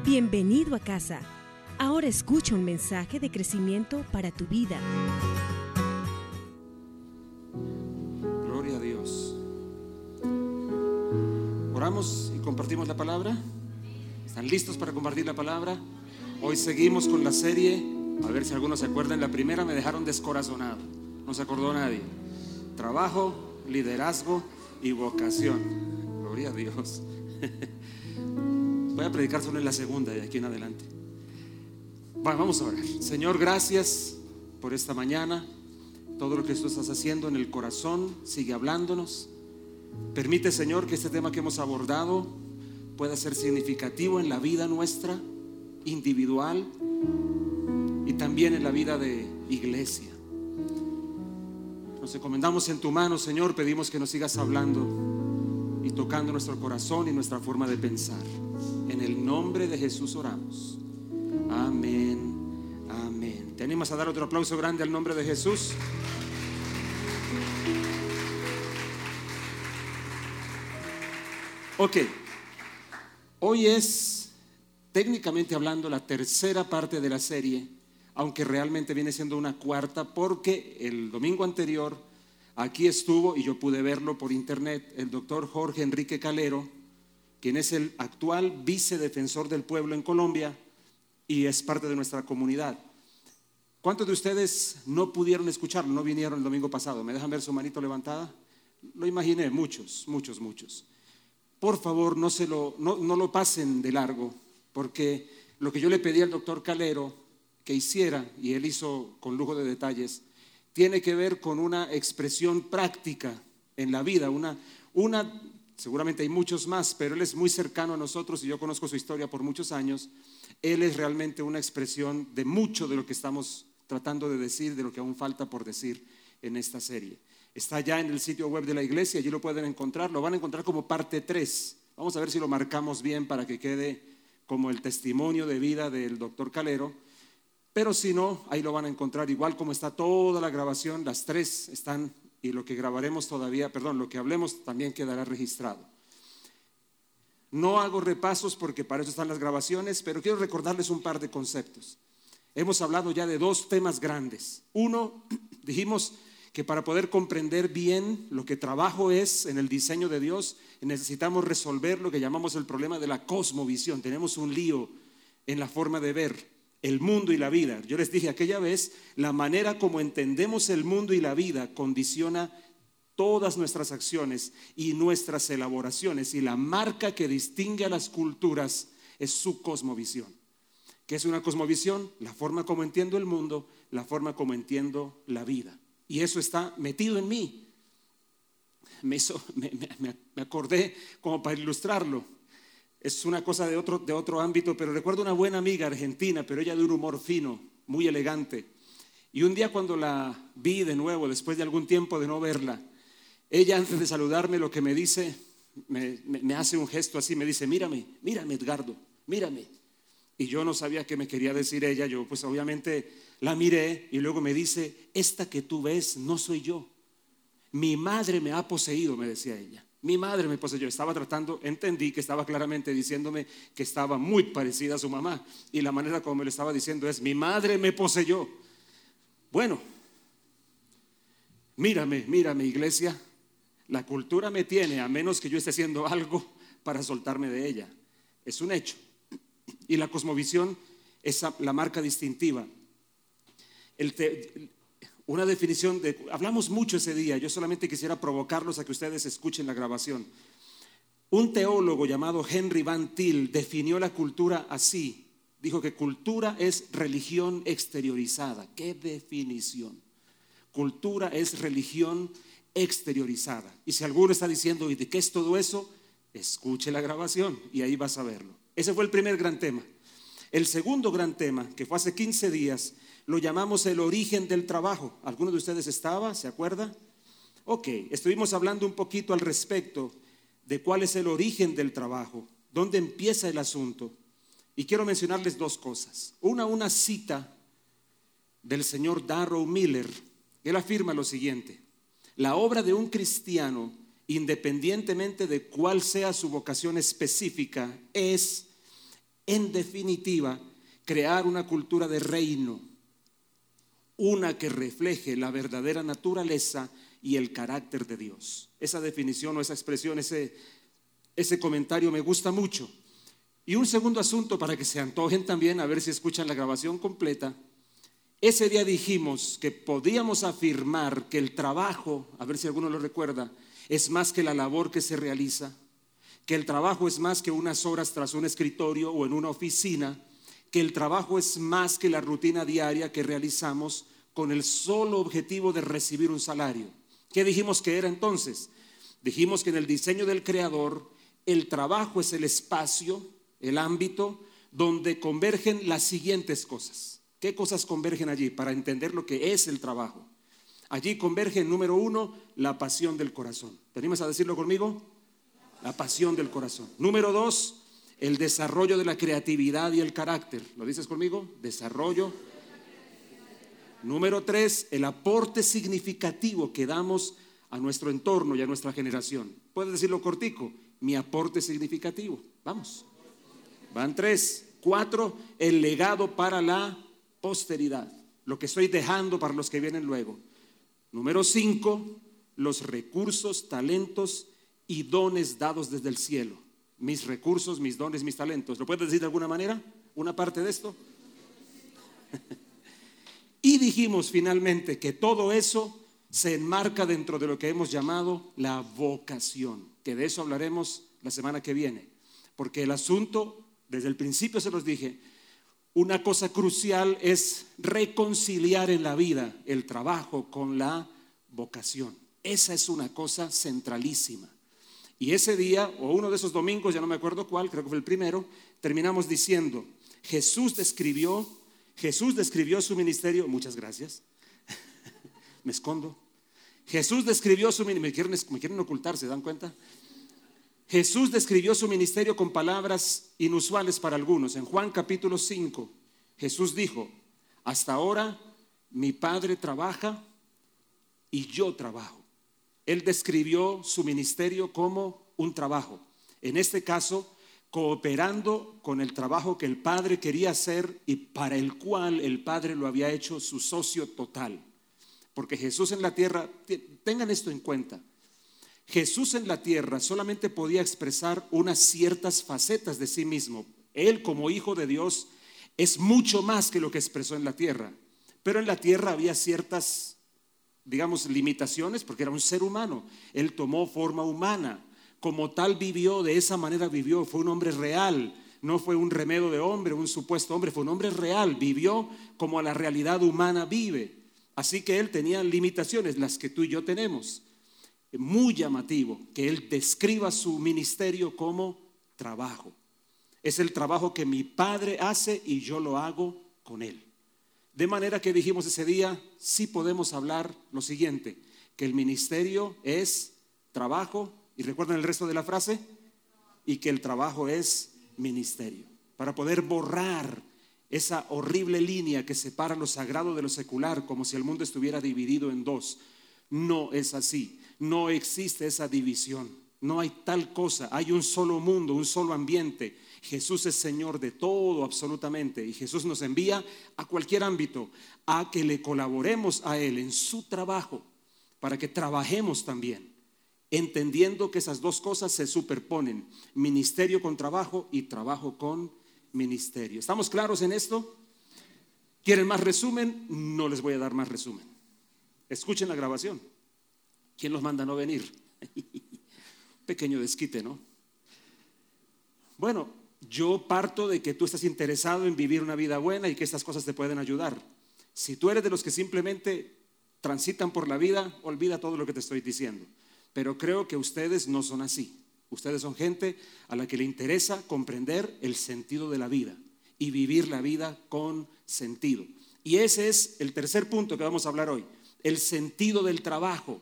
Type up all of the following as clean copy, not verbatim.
Bienvenido a casa. Ahora escucha un mensaje de crecimiento para tu vida. Gloria a Dios. Oramos y compartimos la palabra. ¿Están listos para compartir la palabra? Hoy seguimos con la serie. A ver si algunos se acuerdan. La primera me dejaron descorazonado. No se acordó nadie. Trabajo, liderazgo y vocación. Gloria a Dios. Voy a predicar solo en la segunda de aquí en adelante. Vamos a orar. Señor, gracias por esta mañana. Todo lo que tú estás haciendo en el corazón, sigue hablándonos. Permite, Señor, que este tema que hemos abordado pueda ser significativo en la vida nuestra, individual, y también en la vida de iglesia. Nos encomendamos en tu mano, Señor. Pedimos que nos sigas hablando y tocando nuestro corazón y nuestra forma de pensar. En el nombre de Jesús oramos. Amén, amén. ¿Te animas a dar otro aplauso grande al nombre de Jesús? Ok, hoy es, técnicamente hablando, la tercera parte de la serie, aunque realmente viene siendo una cuarta, porque el domingo anterior aquí estuvo, y yo pude verlo por internet, el doctor Jorge Enrique Calero, quien es el actual vicedefensor del pueblo en Colombia y es parte de nuestra comunidad. ¿Cuántos de ustedes no pudieron escucharlo, no vinieron el domingo pasado? ¿Me dejan ver su manito levantada? Lo imaginé, muchos. Por favor, no lo pasen de largo, porque lo que yo le pedí al doctor Calero que hiciera, y él hizo con lujo de detalles, tiene que ver con una expresión práctica en la vida, seguramente hay muchos más, pero él es muy cercano a nosotros y yo conozco su historia por muchos años. Él es realmente una expresión de mucho de lo que estamos tratando de decir, de lo que aún falta por decir en esta serie. Está ya en el sitio web de la iglesia, allí lo pueden encontrar, lo van a encontrar como parte 3. Vamos a ver si lo marcamos bien para que quede como el testimonio de vida del doctor Calero, pero si no, ahí lo van a encontrar igual como está toda la grabación, las 3 están, y lo que grabaremos todavía, lo que hablemos también quedará registrado. No hago repasos porque para eso están las grabaciones, pero quiero recordarles un par de conceptos. Hemos hablado ya de 2 temas grandes. Uno, dijimos que para poder comprender bien lo que trabajo es en el diseño de Dios, necesitamos resolver lo que llamamos el problema de la cosmovisión. Tenemos un lío en la forma de ver el mundo y la vida. Yo les dije aquella vez, la manera como entendemos el mundo y la vida condiciona todas nuestras acciones y nuestras elaboraciones, y la marca que distingue a las culturas es su cosmovisión. ¿Qué es una cosmovisión? La forma como entiendo el mundo, la forma como entiendo la vida. Y eso está metido en mí. Me acordé como para ilustrarlo. Es una cosa de otro ámbito, pero recuerdo una buena amiga argentina, pero ella de un humor fino, muy elegante. Y un día cuando la vi de nuevo, después de algún tiempo de no verla, ella antes de saludarme lo que me dice, me hace un gesto así, me dice: mírame Edgardo, mírame. Y yo no sabía qué me quería decir ella. Yo pues obviamente la miré y luego me dice: esta que tú ves no soy yo, mi madre me ha poseído, me decía ella. Mi madre me poseyó. Entendí que estaba claramente diciéndome que estaba muy parecida a su mamá, y la manera como me lo estaba diciendo es: mi madre me poseyó. Bueno, mírame iglesia, la cultura me tiene, a menos que yo esté haciendo algo para soltarme de ella. Es un hecho. Y la cosmovisión es la marca distintiva. Una definición hablamos mucho ese día, yo solamente quisiera provocarlos a que ustedes escuchen la grabación. Un teólogo llamado Henry Van Til definió la cultura así. Dijo que cultura es religión exteriorizada. ¿Qué definición? Cultura es religión exteriorizada. Y si alguno está diciendo: ¿y de qué es todo eso? Escuche la grabación y ahí vas a verlo. Ese fue el primer gran tema. El segundo gran tema, que fue hace 15 días, lo llamamos el origen del trabajo. ¿Alguno de ustedes estaba? ¿Se acuerda? Ok, estuvimos hablando un poquito al respecto de cuál es el origen del trabajo, dónde empieza el asunto. Y quiero mencionarles 2 cosas. Una cita del señor Darrow Miller. Él afirma lo siguiente: la obra de un cristiano, independientemente de cuál sea su vocación específica, es En definitiva, crear una cultura de reino, una que refleje la verdadera naturaleza y el carácter de Dios. Esa definición o esa expresión, ese comentario me gusta mucho. Y un segundo asunto para que se antojen también, a ver si escuchan la grabación completa. Ese día dijimos que podíamos afirmar que el trabajo, a ver si alguno lo recuerda, es más que la labor que se realiza, que el trabajo es más que unas horas tras un escritorio o en una oficina, que el trabajo es más que la rutina diaria que realizamos con el solo objetivo de recibir un salario. ¿Qué dijimos que era entonces? Dijimos que en el diseño del Creador, el trabajo es el espacio, el ámbito donde convergen las siguientes cosas. ¿Qué cosas convergen allí para entender lo que es el trabajo? Allí converge, número 1, la pasión del corazón. ¿Te animas a decirlo conmigo? La pasión del corazón. Número 2, el desarrollo de la creatividad y el carácter. ¿Lo dices conmigo? Desarrollo. Número 3, el aporte significativo que damos a nuestro entorno y a nuestra generación. ¿Puedes decirlo cortico? Mi aporte significativo. Vamos. Van 3. 4, el legado para la posteridad, lo que estoy dejando para los que vienen luego. Número 5, los recursos, talentos y dones dados desde el cielo. Mis recursos, mis dones, mis talentos. ¿Lo puedes decir de alguna manera? ¿Una parte de esto? Y dijimos finalmente que todo eso se enmarca dentro de lo que hemos llamado la vocación, que de eso hablaremos la semana que viene, porque el asunto, desde el principio se los dije, una cosa crucial es reconciliar en la vida el trabajo con la vocación. Esa es una cosa centralísima. Y ese día, o uno de esos domingos, ya no me acuerdo cuál, creo que fue el primero, terminamos diciendo, Jesús describió su ministerio, muchas gracias, me escondo. Jesús describió su ministerio, me quieren ocultar, ¿se dan cuenta? Jesús describió su ministerio con palabras inusuales para algunos. En Juan capítulo 5, Jesús dijo, hasta ahora mi Padre trabaja y yo trabajo. Él describió su ministerio como un trabajo. En este caso, cooperando con el trabajo que el Padre quería hacer y para el cual el Padre lo había hecho su socio total. Porque Jesús en la tierra, tengan esto en cuenta, Jesús en la tierra solamente podía expresar unas ciertas facetas de sí mismo. Él como hijo de Dios es mucho más que lo que expresó en la tierra. Pero en la tierra había ciertas, digamos, limitaciones porque era un ser humano. Él tomó forma humana. Como tal vivió, de esa manera vivió. Fue un hombre real. No fue un remedio de hombre, un supuesto hombre. Fue un hombre real. Vivió como la realidad humana vive. Así que él tenía limitaciones, las que tú y yo tenemos. Muy llamativo que él describa su ministerio como trabajo. Es el trabajo que mi Padre hace y yo lo hago con él. De manera que dijimos ese día, sí podemos hablar lo siguiente, que el ministerio es trabajo, y recuerden el resto de la frase, y que el trabajo es ministerio. Para poder borrar esa horrible línea que separa lo sagrado de lo secular, como si el mundo estuviera dividido en dos. No es así. No existe esa división, no hay tal cosa, hay un solo mundo, un solo ambiente. Jesús es Señor de todo absolutamente y Jesús nos envía a cualquier ámbito a que le colaboremos a Él en su trabajo, para que trabajemos también, entendiendo que esas dos cosas se superponen, ministerio con trabajo y trabajo con ministerio. ¿Estamos claros en esto? ¿Quieren más resumen? No les voy a dar más resumen. Escuchen la grabación. ¿Quién los manda a no venir? Pequeño desquite, ¿no? Bueno, yo parto de que tú estás interesado en vivir una vida buena y que estas cosas te pueden ayudar. Si tú eres de los que simplemente transitan por la vida, olvida todo lo que te estoy diciendo. Pero creo que ustedes no son así. Ustedes son gente a la que le interesa comprender el sentido de la vida y vivir la vida con sentido. Y ese es el tercer punto que vamos a hablar hoy, el sentido del trabajo.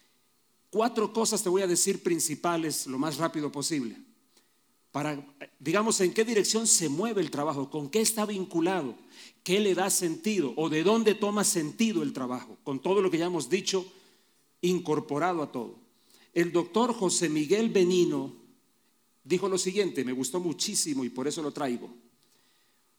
4 cosas te voy a decir principales lo más rápido posible. Para, digamos, en qué dirección se mueve el trabajo, con qué está vinculado, qué le da sentido o de dónde toma sentido el trabajo, con todo lo que ya hemos dicho, incorporado a todo. El doctor José Miguel Benino dijo lo siguiente, me gustó muchísimo y por eso lo traigo.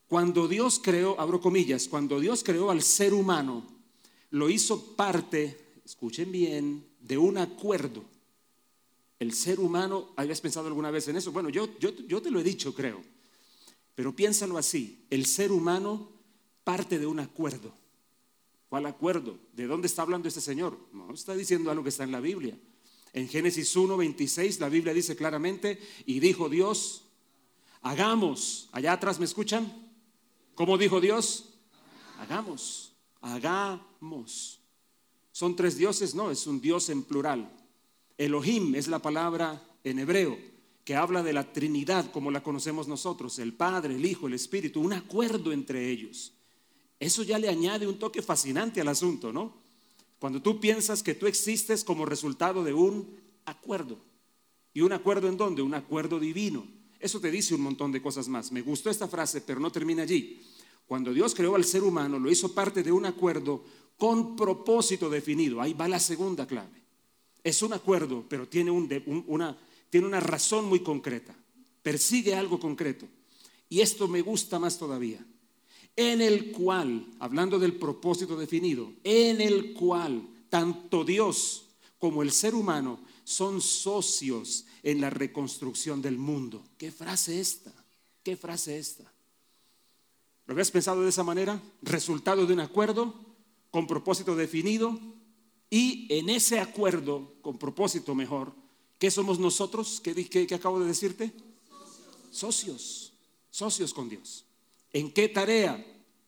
Cuando Dios creó, abro comillas, cuando Dios creó al ser humano, lo hizo parte, escuchen bien, de un acuerdo. El ser humano, ¿habías pensado alguna vez en eso? Bueno, yo te lo he dicho, creo, pero piénsalo así, el ser humano parte de un acuerdo. ¿Cuál acuerdo? ¿De dónde está hablando este señor? No, está diciendo algo que está en la Biblia. En Génesis 1:26 la Biblia dice claramente, y dijo Dios, hagamos. Allá atrás, ¿me escuchan? ¿Cómo dijo Dios? Hagamos, hagamos. ¿Son tres dioses? No, es un Dios en plural. Elohim es la palabra en hebreo que habla de la Trinidad como la conocemos nosotros, el Padre, el Hijo, el Espíritu, un acuerdo entre ellos. Eso ya le añade un toque fascinante al asunto, ¿no? Cuando tú piensas que tú existes como resultado de un acuerdo. ¿Y un acuerdo en dónde? Un acuerdo divino. Eso te dice un montón de cosas más. Me gustó esta frase, pero no termina allí. Cuando Dios creó al ser humano, lo hizo parte de un acuerdo con propósito definido. Ahí va la segunda clave. Es un acuerdo, pero tiene una razón muy concreta. Persigue algo concreto. Y esto me gusta más todavía. En el cual, hablando del propósito definido, en el cual tanto Dios como el ser humano son socios en la reconstrucción del mundo. ¿Qué frase esta? ¿Qué frase esta? ¿Lo habías pensado de esa manera? Resultado de un acuerdo con propósito definido, y en ese acuerdo con propósito mejor, ¿qué somos nosotros? ¿Qué acabo de decirte? Socios. Socios con Dios. ¿En qué tarea?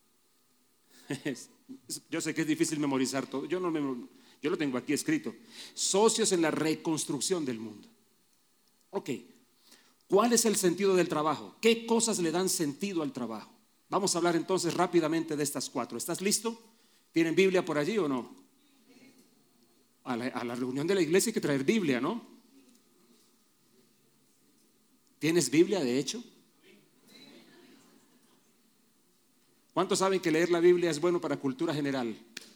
Yo sé que es difícil memorizar todo. Yo lo tengo aquí escrito. Socios en la reconstrucción del mundo. Ok. ¿Cuál es el sentido del trabajo? ¿Qué cosas le dan sentido al trabajo? Vamos a hablar entonces rápidamente de estas cuatro. ¿Estás listo? ¿Tienen Biblia por allí o no? A la reunión de la iglesia hay que traer Biblia, ¿no? ¿Tienes Biblia de hecho? ¿Cuántos saben que leer la Biblia es bueno para cultura general?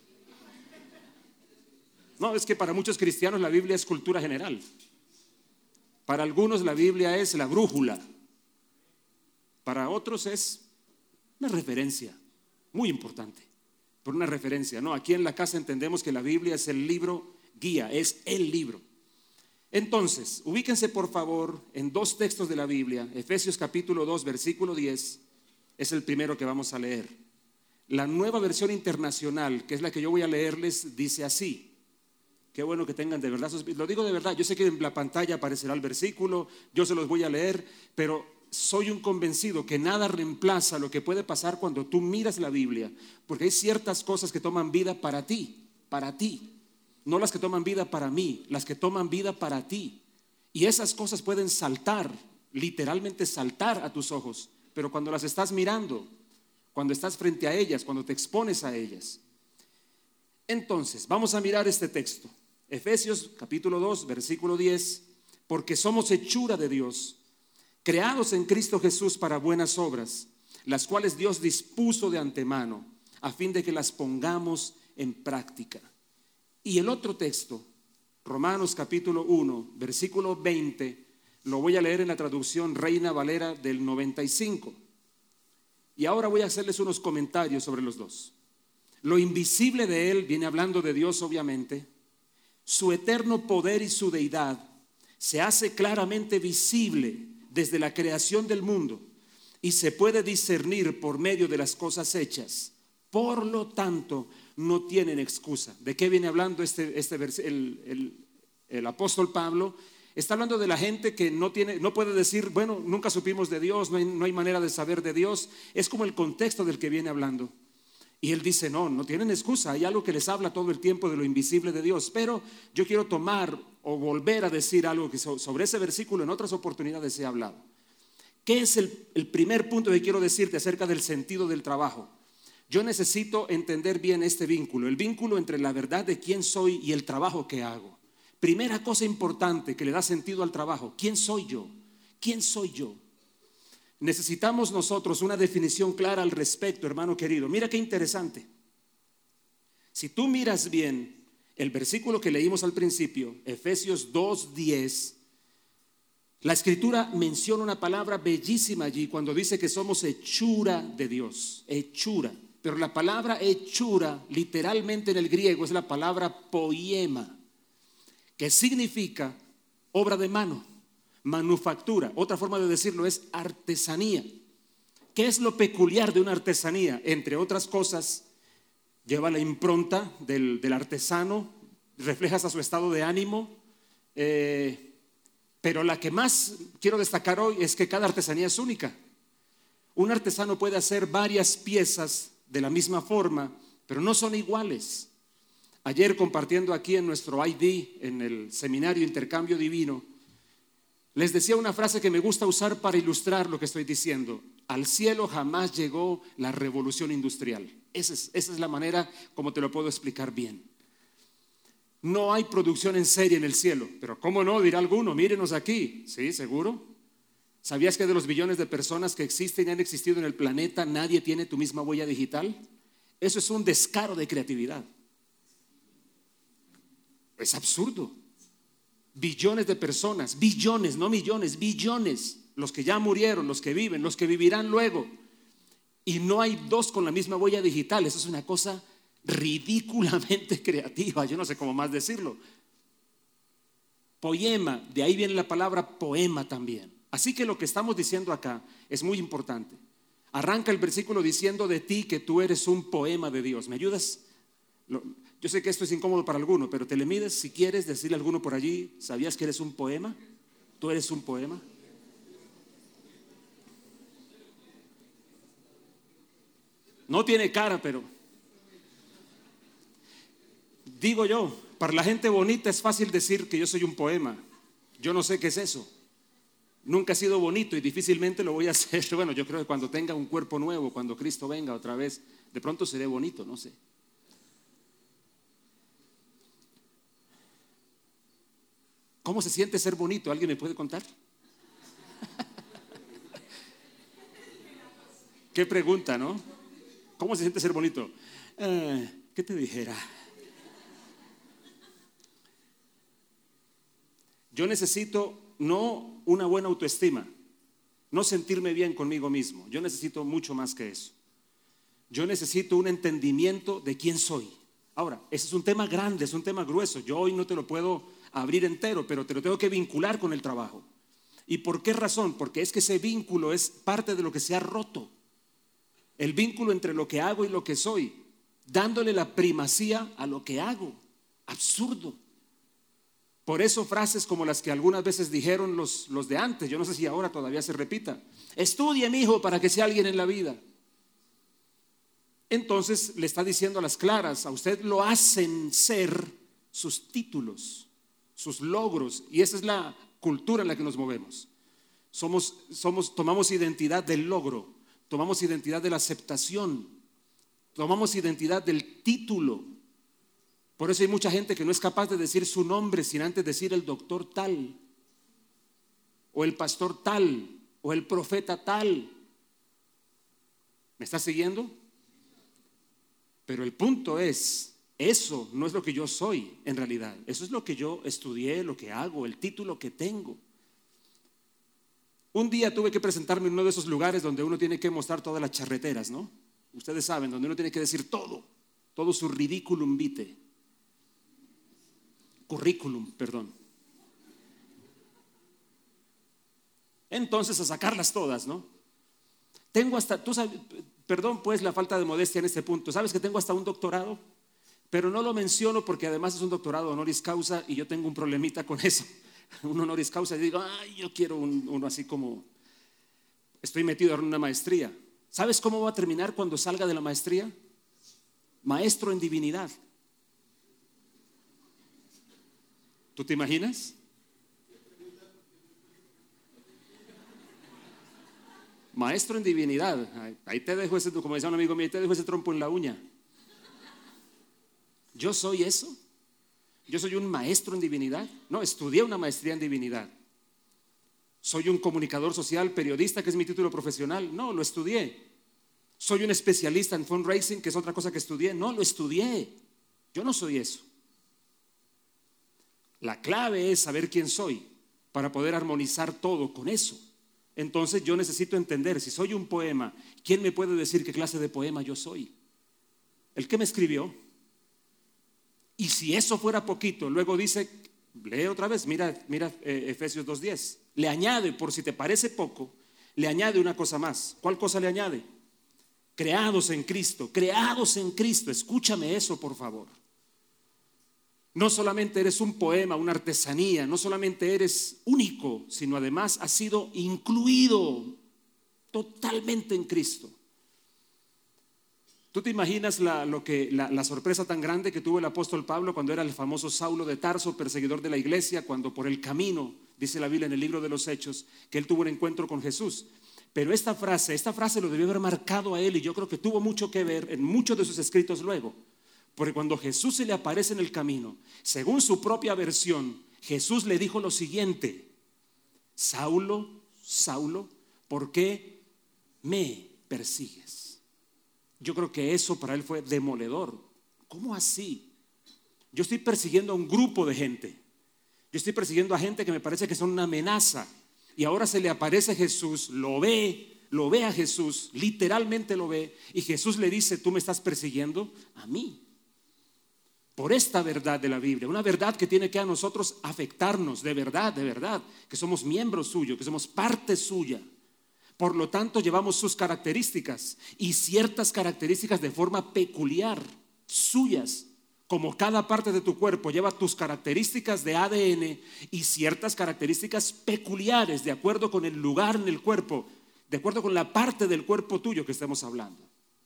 No, es que para muchos cristianos la Biblia es cultura general. Para algunos la Biblia es la brújula. Para otros es una referencia muy importante, pero una referencia. No, aquí en la casa entendemos que la Biblia es el libro guía, es el libro. Entonces, ubíquense por favor en dos textos de la Biblia. Efesios capítulo 2, versículo 10. Es el primero que vamos a leer. La Nueva Versión Internacional, que es la que yo voy a leerles, dice así. Qué bueno que tengan de verdad, lo digo de verdad. Yo sé que en la pantalla aparecerá el versículo, yo se los voy a leer, pero soy un convencido que nada reemplaza lo que puede pasar cuando tú miras la Biblia, porque hay ciertas cosas que toman vida para ti, no las que toman vida para mí, las que toman vida para ti. Y esas cosas pueden saltar, literalmente saltar a tus ojos. Pero cuando las estás mirando, cuando estás frente a ellas, cuando te expones a ellas. Entonces, vamos a mirar este texto. Efesios capítulo 2, versículo 10. Porque somos hechura de Dios, creados en Cristo Jesús para buenas obras, las cuales Dios dispuso de antemano, a fin de que las pongamos en práctica. Y el otro texto, Romanos capítulo 1, versículo 20, lo voy a leer en la traducción Reina Valera del 95. Y ahora voy a hacerles unos comentarios sobre los dos. Lo invisible de él, viene hablando de Dios obviamente, su eterno poder y su deidad se hace claramente visible desde la creación del mundo y se puede discernir por medio de las cosas hechas. Por lo tanto, no tienen excusa. ¿De qué viene hablando el apóstol Pablo? Está hablando de la gente que no puede decir, bueno, nunca supimos de Dios, no hay manera de saber de Dios. Es como el contexto del que viene hablando. Y él dice, no tienen excusa. Hay algo que les habla todo el tiempo de lo invisible de Dios. Pero yo quiero tomar o volver a decir algo que sobre ese versículo en otras oportunidades he hablado. ¿Qué es el primer punto que quiero decirte acerca del sentido del trabajo? Yo necesito entender bien este vínculo, el vínculo entre la verdad de quién soy y el trabajo que hago. Primera cosa importante que le da sentido al trabajo, ¿quién soy yo? ¿Quién soy yo? Necesitamos nosotros una definición clara al respecto, hermano querido. Mira qué interesante. Si tú miras bien el versículo que leímos al principio, Efesios 2:10, La Escritura menciona una palabra bellísima allí cuando dice que somos hechura de Dios, hechura. Pero la palabra hechura literalmente en el griego es la palabra poiema, que significa obra de mano, manufactura. Otra forma de decirlo es artesanía. ¿Qué es lo peculiar de una artesanía? Entre otras cosas, lleva la impronta del artesano, refleja a su estado de ánimo, pero la que más quiero destacar hoy es que cada artesanía es única. Un artesano puede hacer varias piezas de la misma forma, pero no son iguales. Ayer, compartiendo aquí en nuestro ID, en el seminario Intercambio Divino, les decía una frase que me gusta usar para ilustrar lo que estoy diciendo. Al cielo jamás llegó la revolución industrial. Esa es la manera como te lo puedo explicar bien. No hay producción en serie en el cielo. Pero ¿cómo no? Dirá alguno, mírenos aquí. ¿Sí? ¿Seguro? ¿Sabías que de los billones de personas que existen y han existido en el planeta, nadie tiene tu misma huella digital? Eso es un descaro de creatividad. Es absurdo. Billones de personas, billones, no millones, billones. Los que ya murieron, los que viven, los que vivirán luego. Y no hay dos con la misma huella digital. Eso es una cosa ridículamente creativa. Yo no sé cómo más decirlo. Poema, de ahí viene la palabra poema también. Así que lo que estamos diciendo acá es muy importante. Arranca el versículo diciendo de ti que tú eres un poema de Dios. ¿Me ayudas? Yo sé que esto es incómodo para alguno, pero te le mides si quieres decirle a alguno por allí, ¿sabías que eres un poema? ¿Tú eres un poema? No tiene cara, pero digo yo, para la gente bonita es fácil decir que yo soy un poema. Yo no sé qué es eso. Nunca he sido bonito y difícilmente lo voy a hacer. Bueno, yo creo que cuando tenga un cuerpo nuevo, cuando Cristo venga otra vez, de pronto seré bonito, no sé. ¿Cómo se siente ser bonito? ¿Alguien me puede contar? Qué pregunta, ¿no? ¿Cómo se siente ser bonito? ¿Qué te dijera? Yo necesito no una buena autoestima, no sentirme bien conmigo mismo. Yo necesito mucho más que eso. Yo necesito un entendimiento de quién soy. Ahora, ese es un tema grande, es un tema grueso. Yo hoy no te lo puedo abrir entero, pero te lo tengo que vincular con el trabajo. ¿Y por qué razón? Porque es que ese vínculo es parte de lo que se ha roto. El vínculo entre lo que hago y lo que soy, dándole la primacía a lo que hago. Absurdo. Por eso frases como las que algunas veces dijeron los de antes, yo no sé si ahora todavía se repita. Estudie, mijo, para que sea alguien en la vida. Entonces le está diciendo a las claras, a usted lo hacen ser sus títulos, sus logros, y esa es la cultura en la que nos movemos. Tomamos identidad del logro, tomamos identidad de la aceptación, tomamos identidad del título. Por eso hay mucha gente que no es capaz de decir su nombre sin antes decir el doctor tal, o el pastor tal, o el profeta tal. ¿Me está siguiendo? Pero el punto es, eso no es lo que yo soy en realidad. Eso es lo que yo estudié, lo que hago, el título que tengo. Un día tuve que presentarme en uno de esos lugares donde uno tiene que mostrar todas las charreteras, ¿no? Ustedes saben, donde uno tiene que decir todo su ridículum vitae. Currículum, perdón. Entonces a sacarlas todas, ¿no? Tengo hasta, tú sabes, perdón pues la falta de modestia en este punto. ¿Sabes que tengo hasta un doctorado? Pero no lo menciono porque además es un doctorado honoris causa y yo tengo un problemita con eso. Un honoris causa y digo, ay, yo quiero uno así como, estoy metido en una maestría. ¿Sabes cómo va a terminar cuando salga de la maestría? Maestro en divinidad. ¿Tú te imaginas? Maestro en divinidad. Ahí te dejo ese, como decía un amigo mío, ahí te dejo ese trompo en la uña. ¿Yo soy eso? ¿Yo soy un maestro en divinidad? No, estudié una maestría en divinidad. ¿Soy un comunicador social, periodista, que es mi título profesional? No, lo estudié. ¿Soy un especialista en fundraising, que es otra cosa que estudié? No, lo estudié. Yo no soy eso. La clave es saber quién soy, para poder armonizar todo con eso. Entonces yo necesito entender, si soy un poema, ¿quién me puede decir qué clase de poema yo soy? El que me escribió. Y si eso fuera poquito, luego dice, lee otra vez, mira Efesios 2:10. Le añade, por si te parece poco, le añade una cosa más. ¿Cuál cosa le añade? Creados en Cristo, creados en Cristo. Escúchame eso, por favor. No solamente eres un poema, una artesanía, no solamente eres único, sino además has sido incluido totalmente en Cristo. ¿Tú te imaginas la sorpresa tan grande que tuvo el apóstol Pablo cuando era el famoso Saulo de Tarso, perseguidor de la iglesia, cuando por el camino, dice la Biblia en el libro de los Hechos, que él tuvo un encuentro con Jesús? Pero esta frase lo debió haber marcado a él, y yo creo que tuvo mucho que ver en muchos de sus escritos luego. Porque cuando Jesús se le aparece en el camino, según su propia versión, Jesús le dijo lo siguiente: Saulo, Saulo, ¿por qué me persigues? Yo creo que eso para él fue demoledor. ¿Cómo así? Yo estoy persiguiendo a un grupo de gente. Yo estoy persiguiendo a gente que me parece que son una amenaza. Y ahora se le aparece Jesús, lo ve a Jesús, literalmente lo ve. Y Jesús le dice: tú me estás persiguiendo a mí. Por esta verdad de la Biblia, una verdad que tiene que a nosotros afectarnos de verdad, que somos miembros suyos, que somos parte suya. Por lo tanto, llevamos sus características y ciertas características de forma peculiar, suyas. Como cada parte de tu cuerpo lleva tus características de ADN y ciertas características peculiares de acuerdo con el lugar en el cuerpo, de acuerdo con la parte del cuerpo tuyo que estemos hablando.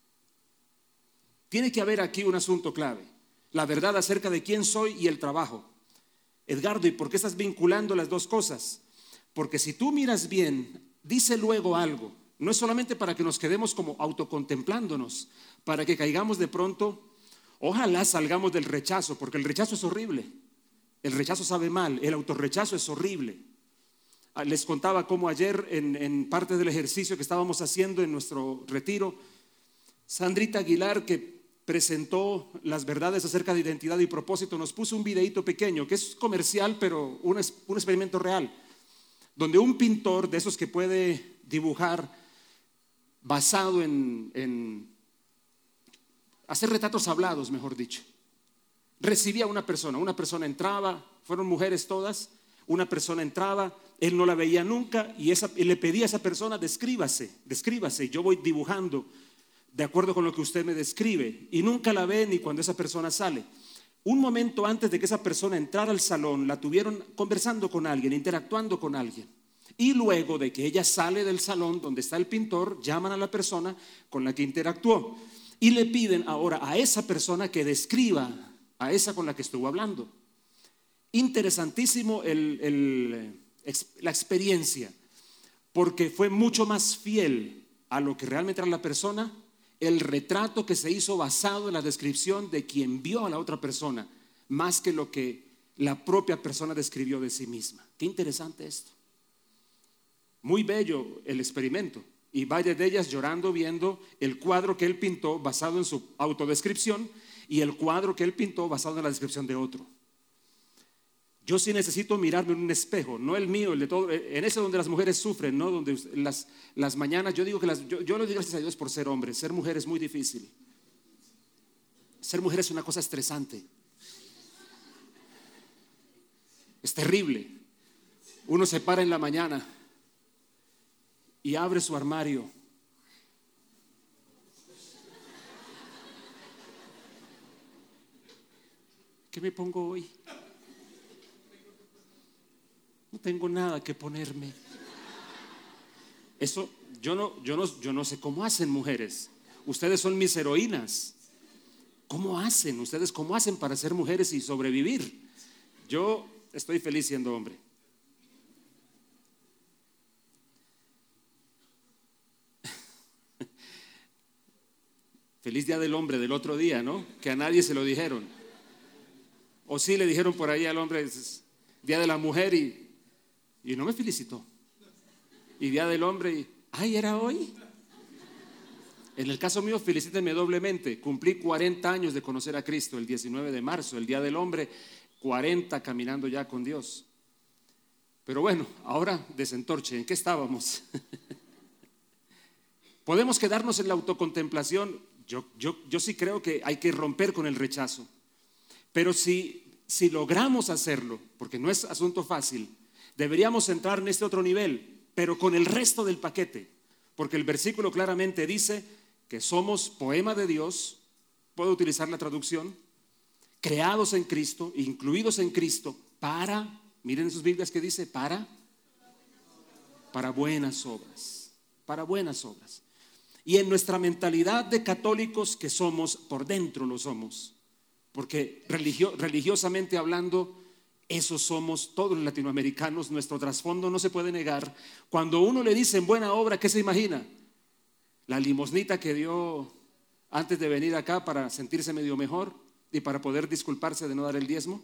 Tiene que haber aquí un asunto clave: la verdad acerca de quién soy y el trabajo. Edgardo, ¿y por qué estás vinculando las dos cosas? Porque si tú miras bien, dice luego algo. No es solamente para que nos quedemos como autocontemplándonos, para que caigamos de pronto. Ojalá salgamos del rechazo, porque el rechazo es horrible. El rechazo sabe mal, el autorrechazo es horrible. Les contaba cómo ayer en parte del ejercicio que estábamos haciendo en nuestro retiro, Sandrita Aguilar, que presentó las verdades acerca de identidad y propósito, nos puso un videíto pequeño que es comercial, pero un experimento real, donde un pintor de esos que puede dibujar basado en hacer retratos hablados, mejor dicho, recibía a una persona entraba, fueron mujeres todas, una persona entraba, él no la veía nunca y le pedía a esa persona: descríbase, yo voy dibujando de acuerdo con lo que usted me describe, y nunca la ve ni cuando esa persona sale. Un momento antes de que esa persona entrara al salón, la tuvieron conversando con alguien, interactuando con alguien, y luego de que ella sale del salón donde está el pintor, llaman a la persona con la que interactuó y le piden ahora a esa persona que describa a esa con la que estuvo hablando. Interesantísimo la experiencia, porque fue mucho más fiel a lo que realmente era la persona el retrato que se hizo basado en la descripción de quien vio a la otra persona, más que lo que la propia persona describió de sí misma. Qué interesante esto. Muy bello el experimento, y varias de ellas llorando viendo el cuadro que él pintó basado en su autodescripción y el cuadro que él pintó basado en la descripción de otro. Yo sí necesito mirarme en un espejo, no el mío, el de todo, en ese donde las mujeres sufren, ¿no? Donde las mañanas, yo digo que yo le doy gracias a Dios por ser hombre. Ser mujer es muy difícil. Ser mujer es una cosa estresante. Es terrible. Uno se para en la mañana y abre su armario. ¿Qué me pongo hoy? No tengo nada que ponerme. Eso yo no sé cómo hacen mujeres. Ustedes son mis heroínas. ¿Cómo hacen? ¿Ustedes cómo hacen para ser mujeres y sobrevivir? Yo estoy feliz siendo hombre. Feliz Día del Hombre del otro día, ¿no? Que a nadie se lo dijeron. O sí le dijeron por ahí al hombre: es Día de la Mujer, y no me felicitó. Y Día del Hombre, y ay, ¿era hoy? En el caso mío, felicítenme doblemente. Cumplí 40 años de conocer a Cristo el 19 de marzo, el Día del Hombre, 40 caminando ya con Dios. Pero bueno, ahora desentorche, ¿en qué estábamos? Podemos quedarnos en la autocontemplación. Yo sí creo que hay que romper con el rechazo. Pero si logramos hacerlo, porque no es asunto fácil, deberíamos entrar en este otro nivel, pero con el resto del paquete. Porque el versículo claramente dice que somos poema de Dios, puedo utilizar la traducción, creados en Cristo, incluidos en Cristo, miren en sus Biblias que dice, para buenas obras, para buenas obras. Y en nuestra mentalidad de católicos que somos, por dentro lo somos, porque religiosamente hablando, eso somos todos los latinoamericanos, nuestro trasfondo no se puede negar. Cuando uno le dice en buena obra, ¿qué se imagina? La limosnita que dio antes de venir acá para sentirse medio mejor y para poder disculparse de no dar el diezmo.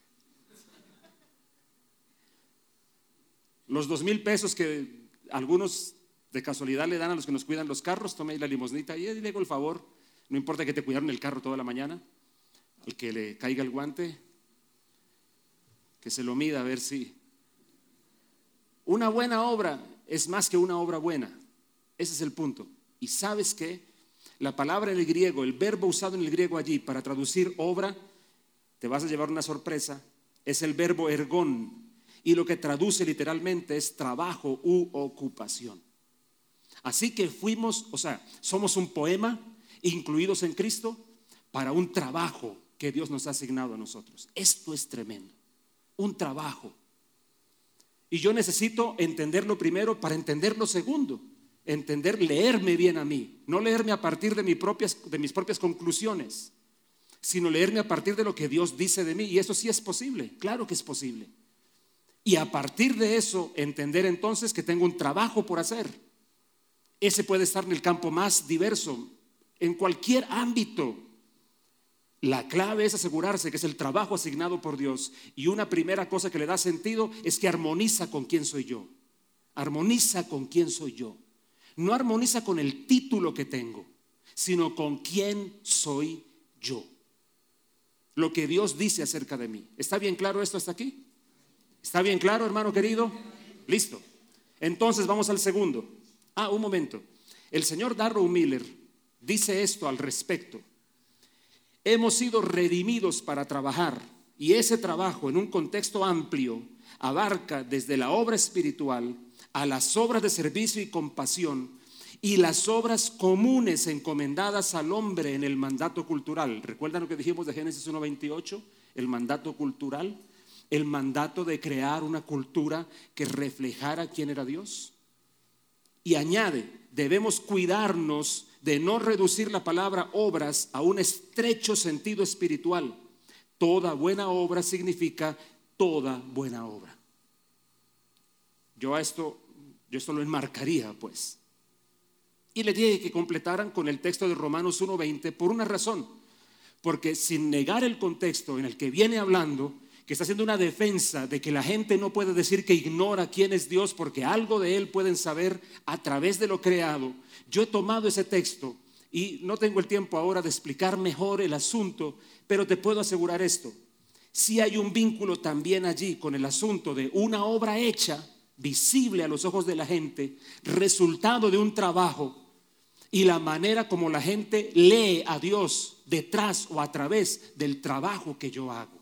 Los 2,000 pesos que algunos de casualidad le dan a los que nos cuidan los carros, tome ahí la limosnita y le hago el favor, no importa que te cuidaron el carro toda la mañana, al que le caiga el guante, que se lo mida a ver si. Una buena obra es más que una obra buena, ese es el punto. Y ¿sabes qué? La palabra en el griego, el verbo usado en el griego allí para traducir obra, te vas a llevar una sorpresa, es el verbo ergón. Y lo que traduce literalmente es trabajo u ocupación. Así que somos un poema incluidos en Cristo para un trabajo que Dios nos ha asignado a nosotros. Esto es tremendo, un trabajo. Y yo necesito entenderlo primero para entender lo segundo. Leerme bien a mí, no leerme a partir de mis propias conclusiones, sino leerme a partir de lo que Dios dice de mí. Y eso sí es posible, claro que es posible. Y a partir de eso entender entonces que tengo un trabajo por hacer. Ese puede estar en el campo más diverso, en cualquier ámbito. La clave es asegurarse que es el trabajo asignado por Dios. Y una primera cosa que le da sentido es que armoniza con quién soy yo. Armoniza con quién soy yo. No armoniza con el título que tengo, sino con quién soy yo. Lo que Dios dice acerca de mí. ¿Está bien claro esto hasta aquí? ¿Está bien claro, hermano querido? Listo. Entonces vamos al segundo. Un momento. El señor Darrow Miller dice esto al respecto. Hemos sido redimidos para trabajar, y ese trabajo en un contexto amplio abarca desde la obra espiritual a las obras de servicio y compasión y las obras comunes encomendadas al hombre en el mandato cultural. ¿Recuerdan lo que dijimos de Génesis 1:28? El mandato cultural, el mandato de crear una cultura que reflejara quién era Dios. Y añade, debemos cuidarnos de no reducir la palabra obras a un estrecho sentido espiritual. Toda buena obra significa toda buena obra. Yo esto lo enmarcaría, pues. Y le dije que completaran con el texto de Romanos 1:20 por una razón. Porque sin negar el contexto en el que viene hablando, que está haciendo una defensa de que la gente no puede decir que ignora quién es Dios porque algo de Él pueden saber a través de lo creado. Yo he tomado ese texto y no tengo el tiempo ahora de explicar mejor el asunto, pero te puedo asegurar esto. Sí hay un vínculo también allí con el asunto de una obra hecha, visible a los ojos de la gente, resultado de un trabajo, y la manera como la gente lee a Dios detrás o a través del trabajo que yo hago.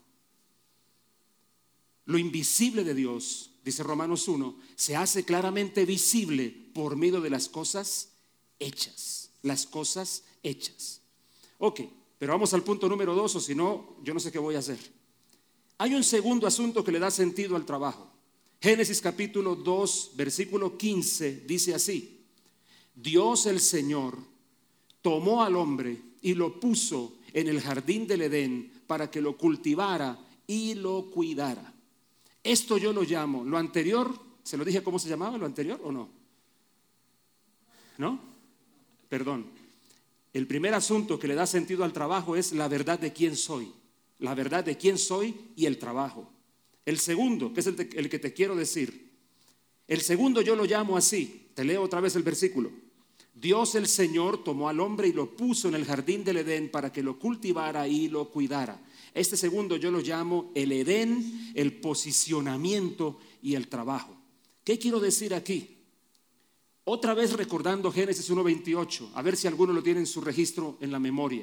Lo invisible de Dios, dice Romanos 1, se hace claramente visible por medio de las cosas hechas. Las cosas hechas. Ok, pero vamos al punto número 2, o si no, yo no sé qué voy a hacer. Hay un segundo asunto que le da sentido al trabajo. Génesis capítulo 2, versículo 15, dice así: Dios el Señor tomó al hombre y lo puso en el jardín del Edén para que lo cultivara y lo cuidara. Esto yo lo llamo, lo anterior, ¿se lo dije cómo se llamaba lo anterior o no? ¿No? Perdón. El primer asunto que le da sentido al trabajo es la verdad de quién soy. La verdad de quién soy y el trabajo. El segundo, que es el que te quiero decir. El segundo yo lo llamo así. Te leo otra vez el versículo. Dios el Señor tomó al hombre y lo puso en el jardín del Edén para que lo cultivara y lo cuidara. Este segundo yo lo llamo el Edén, el posicionamiento y el trabajo. ¿Qué quiero decir aquí? Otra vez recordando Génesis 1:28, a ver si alguno lo tiene en su registro en la memoria.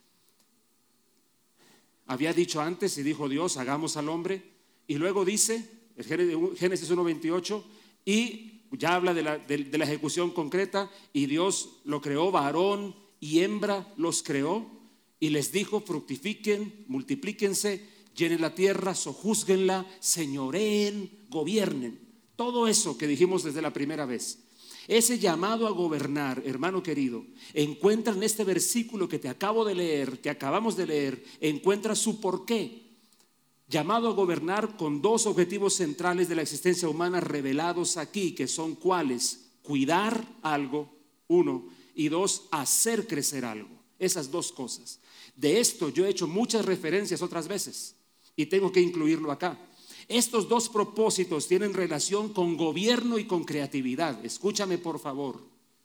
Había dicho antes y dijo Dios, hagamos al hombre, y luego dice, Génesis 1:28, y ya habla de la ejecución concreta, y Dios lo creó, varón y hembra los creó, y les dijo, fructifiquen, multiplíquense, llenen la tierra, sojúzguenla, señoreen, gobiernen. Todo eso que dijimos desde la primera vez. Ese llamado a gobernar, hermano querido, encuentra en este versículo que te acabo de leer, que acabamos de leer, encuentra su porqué. Llamado a gobernar con dos objetivos centrales de la existencia humana revelados aquí, que son cuáles: cuidar algo, uno, y dos, hacer crecer algo. Esas dos cosas. De esto yo he hecho muchas referencias otras veces y tengo que incluirlo acá. Estos dos propósitos tienen relación con gobierno y con creatividad. Escúchame por favor.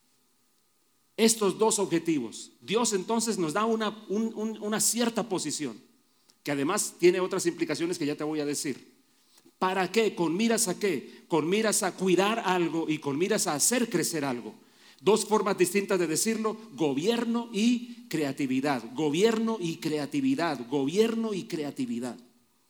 Estos dos objetivos. Dios entonces nos da una cierta posición, que además tiene otras implicaciones que ya te voy a decir. ¿Para qué? ¿Con miras a qué? Con miras a cuidar algo y con miras a hacer crecer algo. Dos formas distintas de decirlo: gobierno y creatividad. Gobierno y creatividad. Gobierno y creatividad.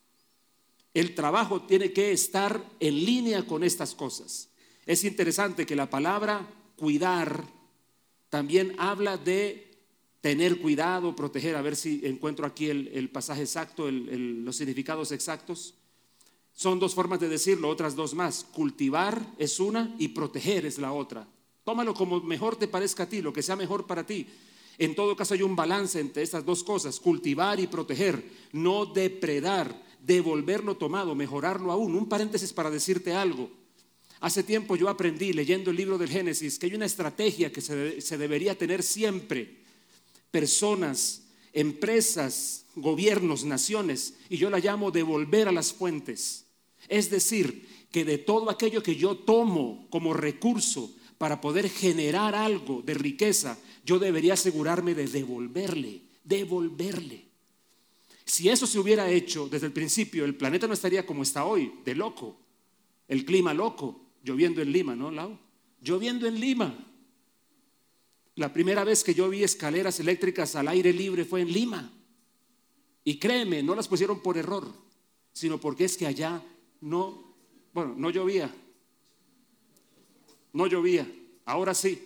El trabajo tiene que estar en línea con estas cosas. Es interesante que la palabra cuidar también habla de tener cuidado, proteger. A ver si encuentro aquí el pasaje exacto, los significados exactos. Son dos formas de decirlo, otras dos más. Cultivar es una y proteger es la otra. Tómalo como mejor te parezca a ti, lo que sea mejor para ti. En todo caso hay un balance entre estas dos cosas: cultivar y proteger, no depredar, devolver lo tomado, mejorarlo aún. Un paréntesis para decirte algo. Hace tiempo yo aprendí, leyendo el libro del Génesis, que hay una estrategia que se debería tener siempre. Personas, empresas, gobiernos, naciones, y yo la llamo devolver a las fuentes. Es decir, que de todo aquello que yo tomo como recurso para poder generar algo de riqueza, yo debería asegurarme de devolverle. Si eso se hubiera hecho desde el principio, el planeta no estaría como está hoy, de loco. El clima loco, lloviendo en Lima, ¿no, Lau? Lloviendo en Lima. La primera vez que yo vi escaleras eléctricas al aire libre fue en Lima. Y créeme, no las pusieron por error, sino porque es que allá no llovía. No llovía, ahora sí.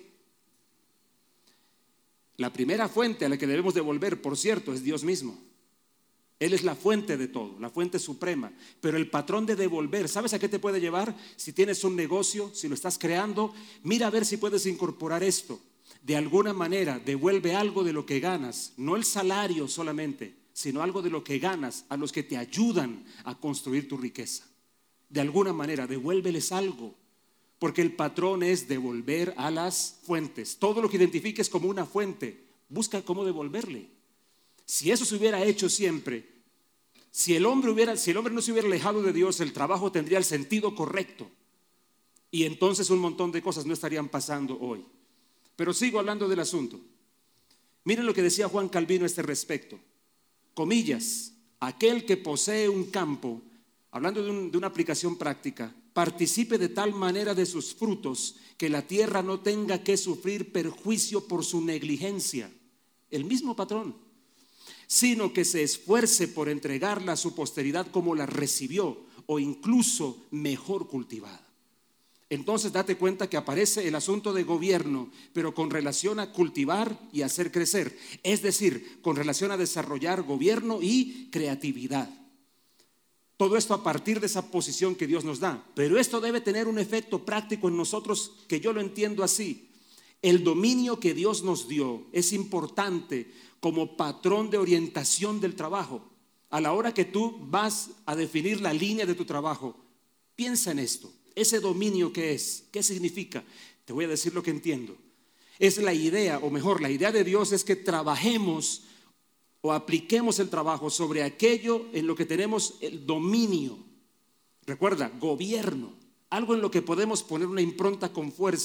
La primera fuente a la que debemos devolver, por cierto, es Dios mismo. Él es la fuente de todo, la fuente suprema. Pero el patrón de devolver, ¿sabes a qué te puede llevar? Si tienes un negocio, si lo estás creando, mira a ver si puedes incorporar esto. De alguna manera, devuelve algo de lo que ganas, no el salario solamente, sino algo de lo que ganas a los que te ayudan a construir tu riqueza. De alguna manera, devuélveles algo. Porque el patrón es devolver a las fuentes. Todo lo que identifiques como una fuente, busca cómo devolverle. Si eso se hubiera hecho siempre, si el hombre no se hubiera alejado de Dios, el trabajo tendría el sentido correcto. Y entonces un montón de cosas no estarían pasando hoy. Pero sigo hablando del asunto. Miren lo que decía Juan Calvino a este respecto. Comillas, aquel que posee un campo, hablando de una aplicación práctica, participe de tal manera de sus frutos que la tierra no tenga que sufrir perjuicio por su negligencia. El mismo patrón. Sino que se esfuerce por entregarla a su posteridad como la recibió o incluso mejor cultivada. Entonces date cuenta que aparece el asunto de gobierno, pero con relación a cultivar y hacer crecer. Es decir, con relación a desarrollar gobierno y creatividad. Todo esto a partir de esa posición que Dios nos da. Pero esto debe tener un efecto práctico en nosotros, que yo lo entiendo así. El dominio que Dios nos dio es importante como patrón de orientación del trabajo. A la hora que tú vas a definir la línea de tu trabajo, piensa en esto. Ese dominio, ¿qué es? ¿Qué significa? Te voy a decir lo que entiendo. Es la idea, o mejor, la idea de Dios es que trabajemos o apliquemos el trabajo sobre aquello en lo que tenemos el dominio. Recuerda, gobierno, algo en lo que podemos poner una impronta con fuerza.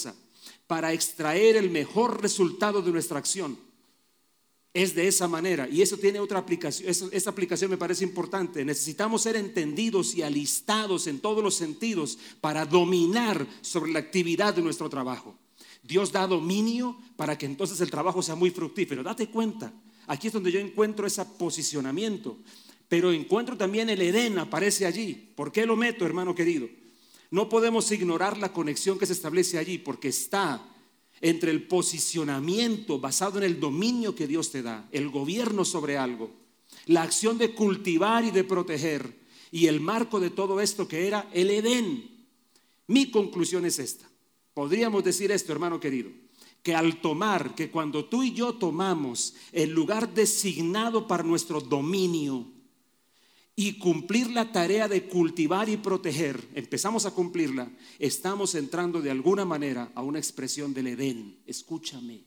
para extraer el mejor resultado de nuestra acción. Es de esa manera, y eso tiene otra aplicación. Esta aplicación me parece importante. Necesitamos ser entendidos y alistados en todos los sentidos para dominar sobre la actividad de nuestro trabajo. Dios da dominio para que entonces el trabajo sea muy fructífero. Date cuenta, aquí es donde yo encuentro ese posicionamiento, pero encuentro también el Edén, aparece allí. ¿Por qué lo meto, hermano querido? No podemos ignorar la conexión que se establece allí, porque está entre el posicionamiento basado en el dominio que Dios te da, el gobierno sobre algo, la acción de cultivar y de proteger, y el marco de todo esto que era el Edén. Mi conclusión es esta. Podríamos decir esto, hermano querido, que cuando tú y yo tomamos el lugar designado para nuestro dominio y cumplir la tarea de cultivar y proteger, empezamos a cumplirla, estamos entrando de alguna manera a una expresión del Edén. Escúchame.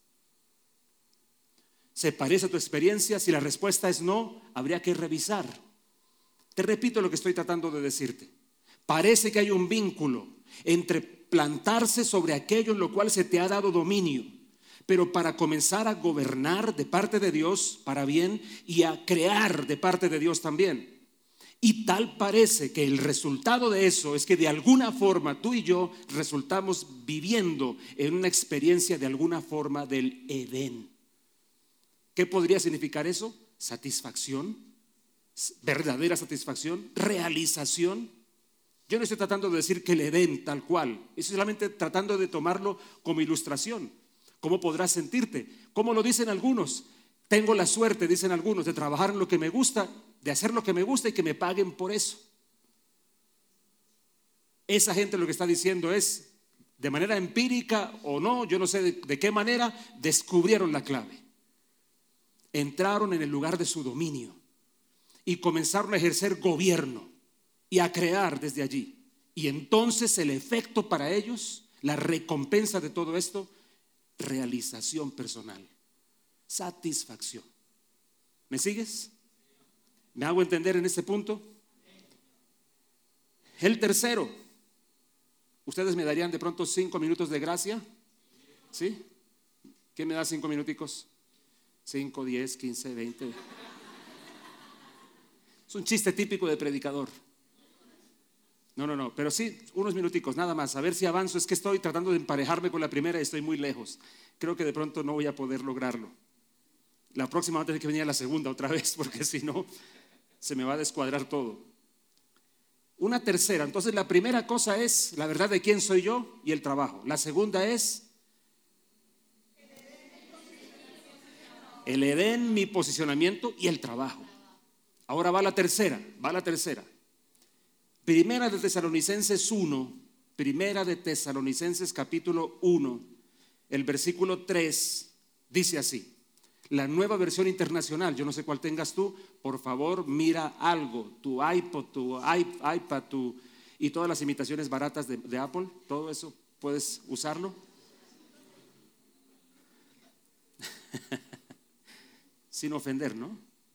¿Se parece a tu experiencia? Si la respuesta es no, habría que revisar. Te repito lo que estoy tratando de decirte. Parece que hay un vínculo entre plantarse sobre aquello en lo cual se te ha dado dominio, pero para comenzar a gobernar de parte de Dios para bien y a crear de parte de Dios también. Y tal parece que el resultado de eso es que de alguna forma tú y yo resultamos viviendo en una experiencia de alguna forma del Edén. ¿Qué podría significar eso? Satisfacción, verdadera satisfacción, realización. Yo no estoy tratando de decir que el Edén tal cual, estoy solamente tratando de tomarlo como ilustración. ¿Cómo podrás sentirte? ¿Cómo lo dicen algunos? Tengo la suerte, dicen algunos, de trabajar en lo que me gusta, de hacer lo que me gusta y que me paguen por eso. Esa gente lo que está diciendo es, de manera empírica o no, yo no sé de qué manera, descubrieron la clave. Entraron en el lugar de su dominio y comenzaron a ejercer gobierno y a crear desde allí. Y entonces el efecto para ellos, la recompensa de todo esto, realización personal, satisfacción. ¿Me sigues? ¿Me hago entender en este punto? El tercero, ¿ustedes me darían de pronto 5 minutos de gracia? ¿Sí? ¿Quién me da 5 minuticos? 5, 10, 15, 20. Es un chiste típico de predicador. No, pero sí, unos minuticos, nada más, a ver si avanzo. Es que estoy tratando de emparejarme con la primera y estoy muy lejos. Creo que de pronto no voy a poder lograrlo. La próxima va a tener que venir a la segunda otra vez, porque si no, se me va a descuadrar todo. Una tercera, entonces la primera cosa es la verdad de quién soy yo y el trabajo. La segunda es el Edén, mi posicionamiento y el trabajo. Ahora va la tercera. Primera de Tesalonicenses 1, Primera de Tesalonicenses capítulo 1, el versículo 3 dice así. La Nueva Versión Internacional, yo no sé cuál tengas tú, por favor mira algo, tu iPod, tu iPad, y todas las imitaciones baratas de Apple, todo eso puedes usarlo. Sin ofender, ¿no?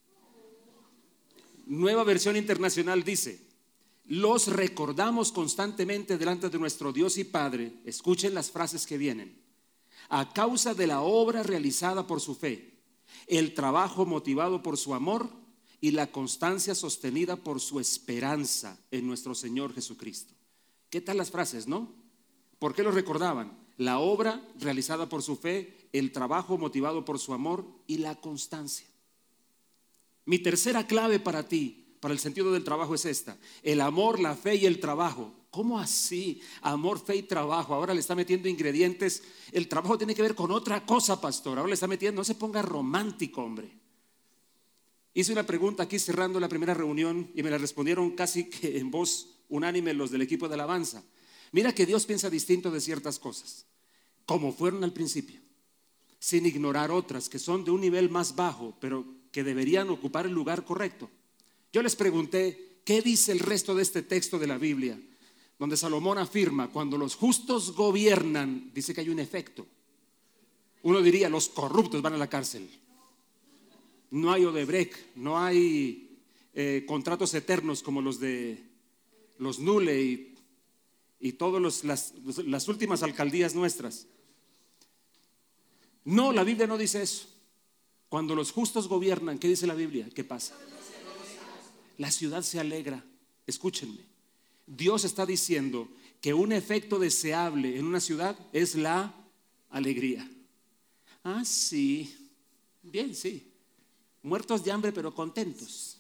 Nueva Versión Internacional dice: los recordamos constantemente delante de nuestro Dios y Padre. Escuchen las frases que vienen. A causa de la obra realizada por su fe, el trabajo motivado por su amor y la constancia sostenida por su esperanza en nuestro Señor Jesucristo. ¿Qué tal las frases, no? ¿Por qué lo recordaban? La obra realizada por su fe, el trabajo motivado por su amor y la constancia. Mi tercera clave para ti, para el sentido del trabajo, es esta: el amor, la fe y el trabajo. ¿Cómo así? Amor, fe y trabajo. Ahora le está metiendo ingredientes. El trabajo tiene que ver con otra cosa, pastor. Ahora le está metiendo, no se ponga romántico, hombre. Hice una pregunta aquí cerrando la primera reunión y me la respondieron casi que en voz unánime los del equipo de alabanza. Mira que Dios piensa distinto de ciertas cosas, como fueron al principio, sin ignorar otras que son de un nivel más bajo, pero que deberían ocupar el lugar correcto. Yo les pregunté, ¿qué dice el resto de este texto de la Biblia? Donde Salomón afirma, cuando los justos gobiernan, dice que hay un efecto. Uno diría, los corruptos van a la cárcel. No hay Odebrecht, no hay contratos eternos como los de los Nule y todas las últimas alcaldías nuestras. No, la Biblia no dice eso. Cuando los justos gobiernan, ¿qué dice la Biblia? ¿Qué pasa? La ciudad se alegra. Escúchenme. Dios está diciendo que un efecto deseable en una ciudad es la alegría. Ah, sí. Bien, sí. Muertos de hambre, pero contentos.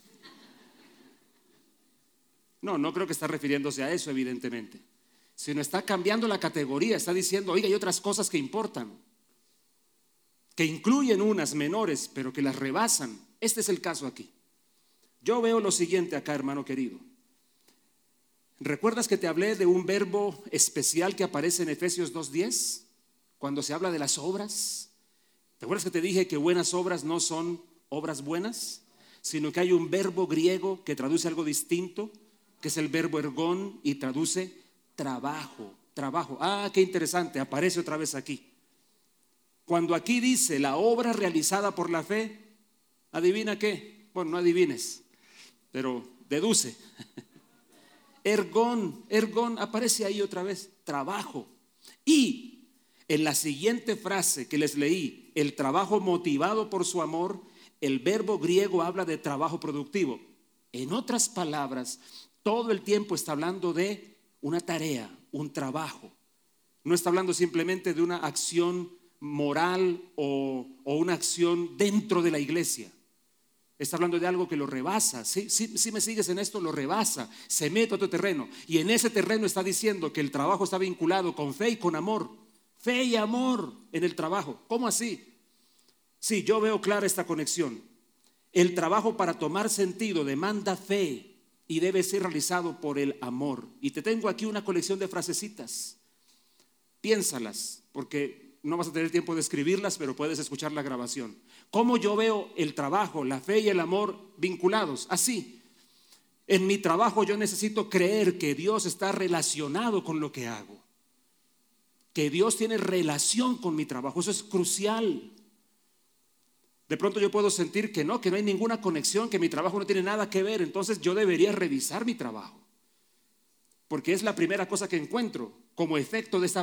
No creo que está refiriéndose a eso, evidentemente. Sino está cambiando la categoría. Está diciendo, oiga, hay otras cosas que importan, que incluyen unas menores, pero que las rebasan. Este es el caso aquí. Yo veo lo siguiente acá, hermano querido. ¿Recuerdas que te hablé de un verbo especial que aparece en Efesios 2:10? Cuando se habla de las obras. ¿Te acuerdas que te dije que buenas obras no son obras buenas? Sino que hay un verbo griego que traduce algo distinto, que es el verbo ergón y traduce trabajo. Trabajo. Ah, qué interesante, aparece otra vez aquí. Cuando aquí dice la obra realizada por la fe, ¿adivina qué? Bueno, no adivines, pero deduce. Ergón aparece ahí otra vez, trabajo. Y en la siguiente frase que les leí, el trabajo motivado por su amor, el verbo griego habla de trabajo productivo. En otras palabras, todo el tiempo está hablando de una tarea, un trabajo. No está hablando simplemente de una acción moral o una acción dentro de la iglesia. Está hablando de algo que lo rebasa. Si me sigues en esto, lo rebasa, se mete a otro terreno. Y en ese terreno está diciendo que el trabajo está vinculado con fe y con amor. Fe y amor en el trabajo. ¿Cómo así? Sí, yo veo clara esta conexión. El trabajo, para tomar sentido, demanda fe y debe ser realizado por el amor. Y te tengo aquí una colección de frasecitas. Piénsalas, porque no vas a tener tiempo de escribirlas, pero puedes escuchar la grabación. ¿Cómo yo veo el trabajo, la fe y el amor vinculados? Así. En mi trabajo yo necesito creer que Dios está relacionado con lo que hago, que Dios tiene relación con mi trabajo. Eso es crucial. De pronto yo puedo sentir que no hay ninguna conexión, que mi trabajo no tiene nada que ver. Entonces yo debería revisar mi trabajo, porque es la primera cosa que encuentro como efecto de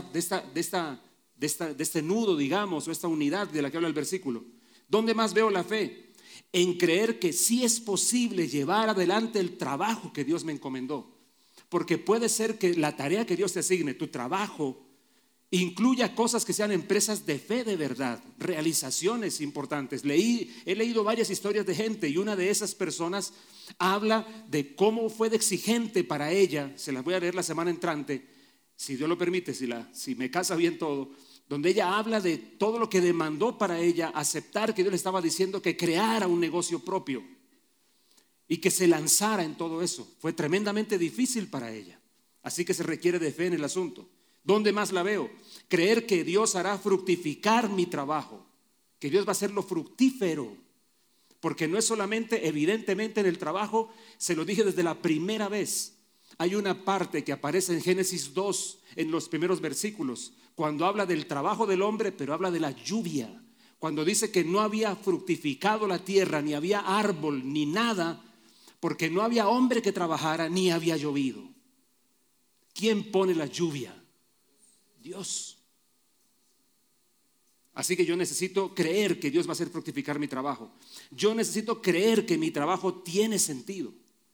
este nudo, digamos, o esta unidad de la que habla el versículo. ¿Dónde más veo la fe? En creer que sí es posible llevar adelante el trabajo que Dios me encomendó. Porque puede ser que la tarea que Dios te asigne, tu trabajo, incluya cosas que sean empresas de fe de verdad, realizaciones importantes. He leído varias historias de gente, y una de esas personas habla de cómo fue de exigente para ella. Se las voy a leer la semana entrante, si Dios lo permite, si me casa bien todo, donde ella habla de todo lo que demandó para ella aceptar que Dios le estaba diciendo que creara un negocio propio y que se lanzara en todo eso. Fue tremendamente difícil para ella, así que se requiere de fe en el asunto. ¿Dónde más la veo? Creer que Dios hará fructificar mi trabajo, que Dios va a hacerlo fructífero, porque no es solamente, evidentemente, en el trabajo. Se lo dije desde la primera vez. Hay una parte que aparece en Génesis 2, en los primeros versículos, cuando habla del trabajo del hombre, pero habla de la lluvia. Cuando dice que no había fructificado la tierra, ni había árbol, ni nada, porque no había hombre que trabajara, ni había llovido. ¿Quién pone la lluvia? Dios. Así que yo necesito creer que Dios va a hacer fructificar mi trabajo. Yo necesito creer que mi trabajo tiene sentido.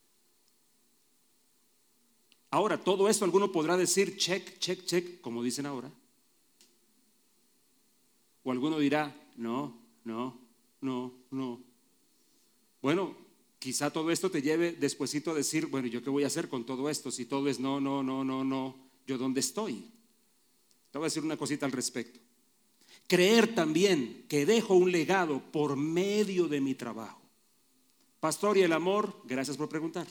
Ahora, todo esto alguno podrá decir check, check, check, como dicen ahora. O alguno dirá, no. Bueno, quizá todo esto te lleve despuesito a decir, bueno, ¿yo qué voy a hacer con todo esto? Si todo es no, ¿yo dónde estoy? Te voy a decir una cosita al respecto. Creer también que dejo un legado por medio de mi trabajo. Pastor, ¿y el amor? Gracias por preguntar.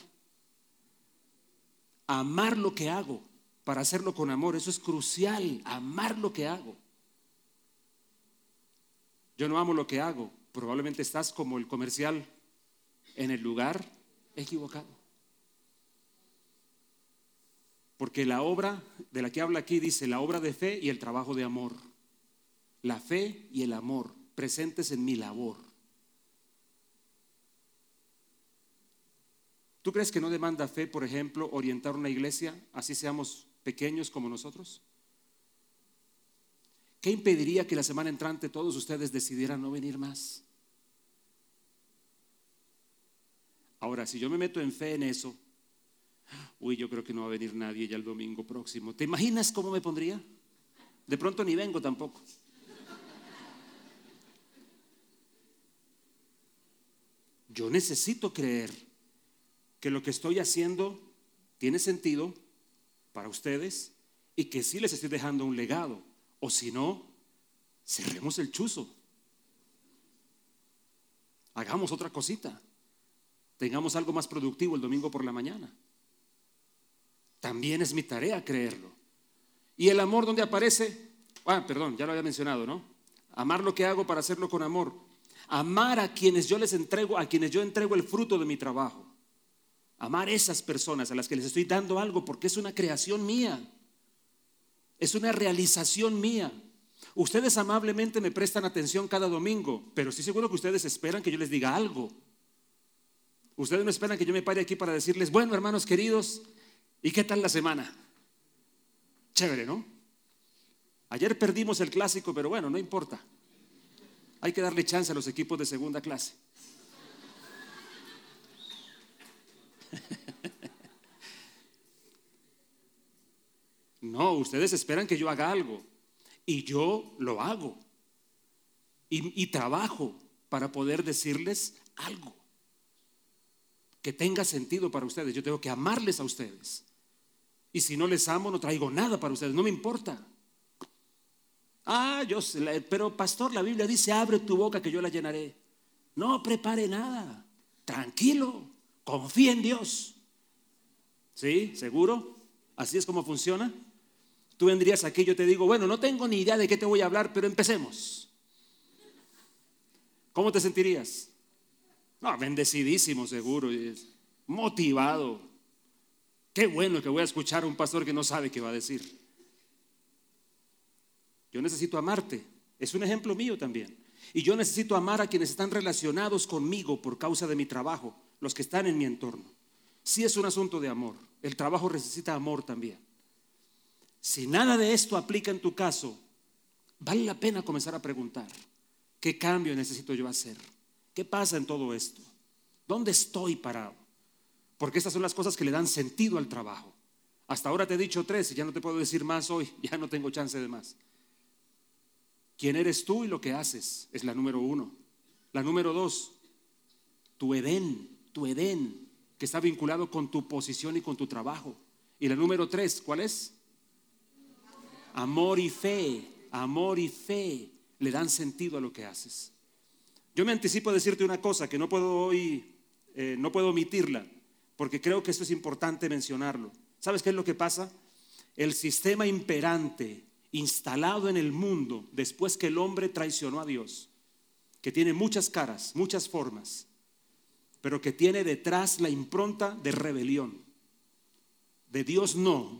Amar lo que hago, para hacerlo con amor, eso es crucial. Amar lo que hago. Yo no amo lo que hago. Probablemente estás como el comercial, en el lugar equivocado. Porque la obra de la que habla aquí dice la obra de fe y el trabajo de amor. La fe y el amor presentes en mi labor. ¿Tú crees que no demanda fe, por ejemplo, orientar una iglesia? Así seamos pequeños como nosotros? ¿Qué impediría que la semana entrante todos ustedes decidieran no venir más? Ahora, si yo me meto en fe en eso, yo creo que no va a venir nadie ya el domingo próximo. ¿Te imaginas cómo me pondría? De pronto ni vengo tampoco. Yo necesito creer que lo que estoy haciendo tiene sentido para ustedes y que sí les estoy dejando un legado. O si no, cerremos el chuzo. Hagamos otra cosita. Tengamos algo más productivo el domingo por la mañana. También es mi tarea creerlo. ¿Y el amor dónde aparece? Perdón, ya lo había mencionado, ¿no? Amar lo que hago para hacerlo con amor. Amar a quienes yo les entrego, a quienes yo entrego el fruto de mi trabajo. Amar a esas personas a las que les estoy dando algo porque es una creación mía. Es una realización mía. Ustedes amablemente me prestan atención cada domingo, pero estoy seguro que ustedes esperan que yo les diga algo. Ustedes no esperan que yo me pare aquí para decirles, bueno, hermanos queridos, ¿y qué tal la semana? Chévere, ¿no? Ayer perdimos el clásico, pero bueno, no importa. Hay que darle chance a los equipos de segunda clase. No, ustedes esperan que yo haga algo y yo lo hago y trabajo para poder decirles algo que tenga sentido para ustedes. Yo tengo que amarles a ustedes y si no les amo no traigo nada para ustedes, no me importa. Yo sé, pero pastor, la Biblia dice abre tu boca que yo la llenaré. No prepare nada, tranquilo, confía en Dios. ¿Sí? ¿Seguro? ¿Así es como funciona? Tú vendrías aquí y yo te digo, bueno, no tengo ni idea de qué te voy a hablar, pero empecemos. ¿Cómo te sentirías? No, bendecidísimo seguro, motivado. Qué bueno que voy a escuchar a un pastor que no sabe qué va a decir. Yo necesito amarte, es un ejemplo mío también. Y yo necesito amar a quienes están relacionados conmigo por causa de mi trabajo, los que están en mi entorno. Sí es un asunto de amor, el trabajo necesita amor también. Si nada de esto aplica en tu caso, vale la pena comenzar a preguntar, ¿qué cambio necesito yo hacer? ¿Qué pasa en todo esto? ¿Dónde estoy parado? Porque estas son las cosas que le dan sentido al trabajo. Hasta ahora te he dicho 3 y ya no te puedo decir más hoy, ya no tengo chance de más. ¿Quién eres tú y lo que haces? Es la número 1. La número 2, tu Edén, que está vinculado con tu posición y con tu trabajo. Y la número 3, ¿cuál es? Amor y fe le dan sentido a lo que haces. Yo me anticipo a decirte una cosa que no puedo hoy, no puedo omitirla, porque creo que esto es importante mencionarlo. ¿Sabes qué es lo que pasa? El sistema imperante instalado en el mundo después que el hombre traicionó a Dios, que tiene muchas caras, muchas formas, pero que tiene detrás la impronta de rebelión, de Dios no,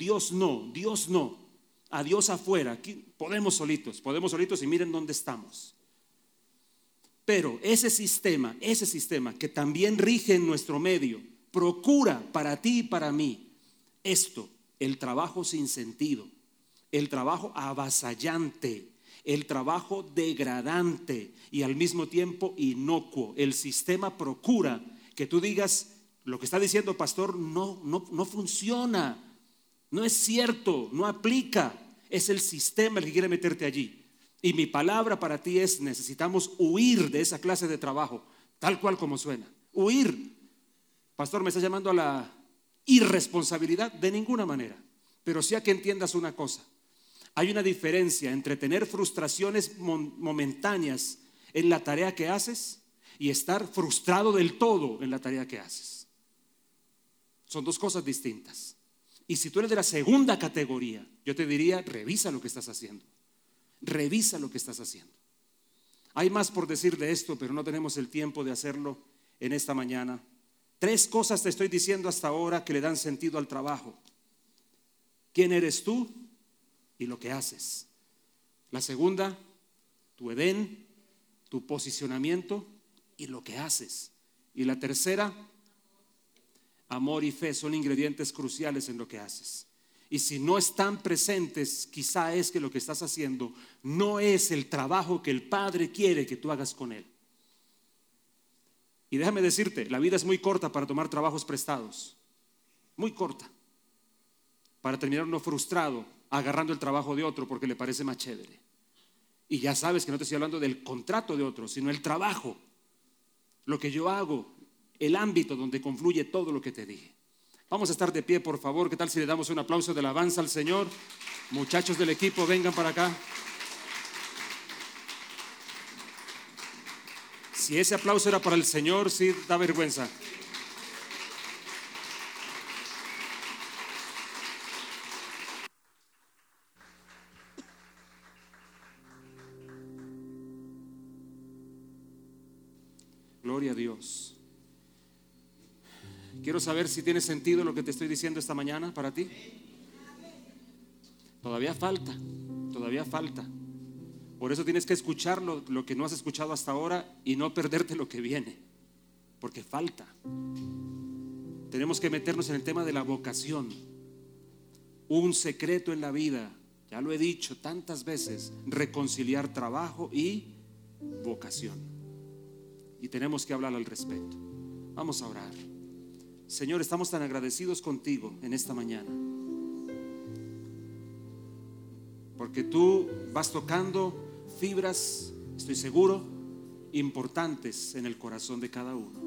a Dios afuera. Aquí podemos solitos y miren dónde estamos. Pero ese sistema que también rige en nuestro medio, procura para ti y para mí esto: el trabajo sin sentido, el trabajo avasallante, el trabajo degradante y al mismo tiempo inocuo. El sistema procura que tú digas, lo que está diciendo pastor no funciona, no es cierto, no aplica. Es el sistema el que quiere meterte allí. Y mi palabra para ti es: necesitamos huir de esa clase de trabajo, tal cual como suena. Huir. Pastor, ¿me está llamando a la irresponsabilidad? De ninguna manera. Pero sí a que entiendas una cosa: hay una diferencia entre tener frustraciones momentáneas en la tarea que haces y estar frustrado del todo en la tarea que haces. Son dos cosas distintas. Y si tú eres de la segunda categoría, yo te diría: revisa lo que estás haciendo. Revisa lo que estás haciendo. Hay más por decir de esto, pero no tenemos el tiempo de hacerlo en esta mañana. 3 cosas te estoy diciendo hasta ahora que le dan sentido al trabajo: quién eres tú y lo que haces. La segunda, tu Edén, tu posicionamiento y lo que haces. Y la tercera, amor y fe son ingredientes cruciales en lo que haces. Y si no están presentes, quizá es que lo que estás haciendo no es el trabajo que el Padre quiere que tú hagas con Él. Y déjame decirte, la vida es muy corta para tomar trabajos prestados. Muy corta. Para terminar uno frustrado, agarrando el trabajo de otro porque le parece más chévere. Y ya sabes que no te estoy hablando del contrato de otro, sino el trabajo. Lo que yo hago, el ámbito donde confluye todo lo que te dije. Vamos a estar de pie, por favor. ¿Qué tal si le damos un aplauso de alabanza al Señor? Muchachos del equipo, vengan para acá. Si ese aplauso era para el Señor, sí da vergüenza. Gloria a Dios. Quiero saber si tiene sentido lo que te estoy diciendo esta mañana para ti. Todavía falta, todavía falta. Por eso tienes que escuchar lo que no has escuchado hasta ahora y no perderte lo que viene, porque falta. Tenemos que meternos en el tema de la vocación. Un secreto en la vida, ya lo he dicho tantas veces, reconciliar trabajo y vocación. Y tenemos que hablar al respecto. Vamos a orar. Señor, estamos tan agradecidos contigo en esta mañana, porque tú vas tocando fibras, estoy seguro, importantes en el corazón de cada uno.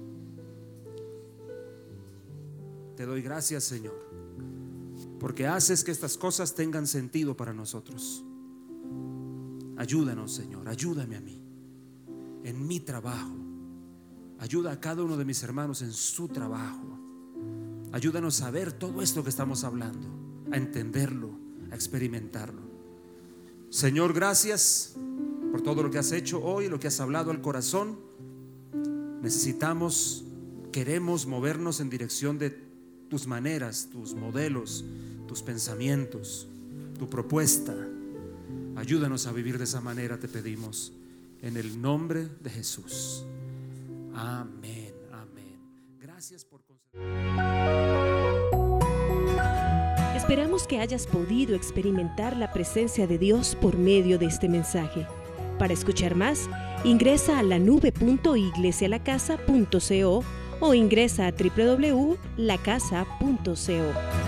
Te doy gracias, Señor, porque haces que estas cosas tengan sentido para nosotros. Ayúdanos, Señor, ayúdame a mí en mi trabajo. Ayuda a cada uno de mis hermanos en su trabajo. Ayúdanos a ver todo esto que estamos hablando, a entenderlo, a experimentarlo. Señor, gracias por todo lo que has hecho hoy, lo que has hablado al corazón. Queremos movernos en dirección de tus maneras, tus modelos, tus pensamientos, tu propuesta. Ayúdanos a vivir de esa manera, te pedimos, en el nombre de Jesús. Amén, amén. Gracias por Esperamos que hayas podido experimentar la presencia de Dios por medio de este mensaje. Para escuchar más, ingresa a lanube.iglesialacasa.co o ingresa a www.lacasa.co.